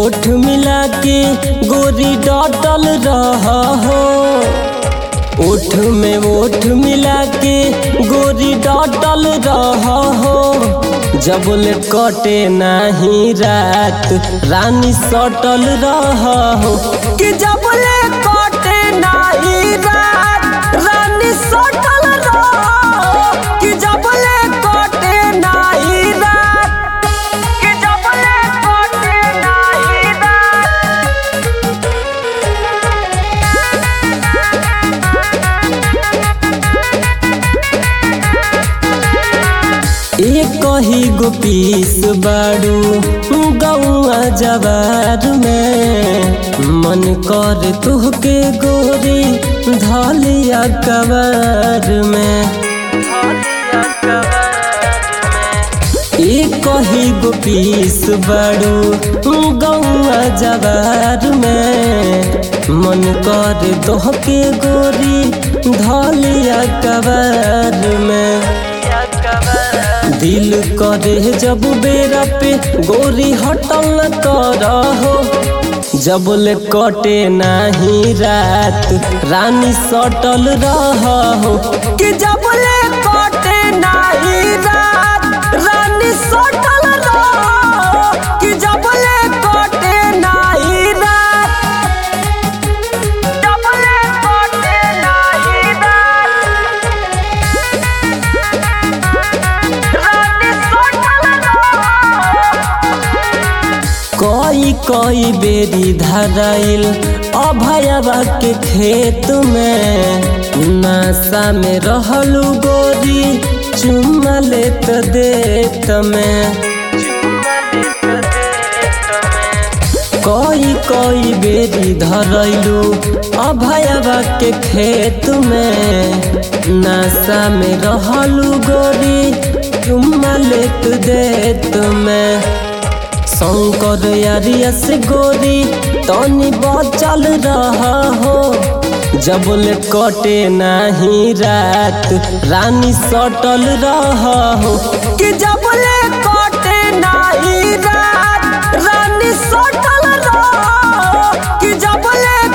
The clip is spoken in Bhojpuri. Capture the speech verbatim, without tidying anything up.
ओठ मिला के गोरी डटल रहा हो। ओठ में ओठ मिला के गोरी डटल रहा हो। जब ले कटे नाही रात रानी सटल रहा हो कि जब ले कटे नाही रात रानी सटल रहा हो कि जब ले कटे नाही रात कि जब ले कटे नाही एक ही गो पीस बाड़ू गौआ जवार में। मन कर तुहके गोरी धलिया कबार में। एक ही गो पीस बाड़ू गौआ जवार में। मन कर तुहके गोरी धलिया कबार में। दिल करे जब बेरा पे गोरी हटल न कर हो। जब ले कटे नाही रात रानी सटल रहा हो कि जब ले कटे नाही रात रानी सटल रहा हो कि जब ले कटे नाही रात जब ले कटे नाही रात कोई कोई बेरी धराइल अभयवा के खेत में। नशा में रहलू गोरी चुम्मा लेत देत में। कोई कोई बेरी धरैलू अभयवा के खेत में। नशा में रहलू गोरी चुम्मा लेत देत में। शंकर यारिया से गोरी तनी बचल रहा हो। जब ले कटे नाही रात रानी सटल रहा हो कि जब ले कटे नाही रात रानी सटल रहा हो कि जब ले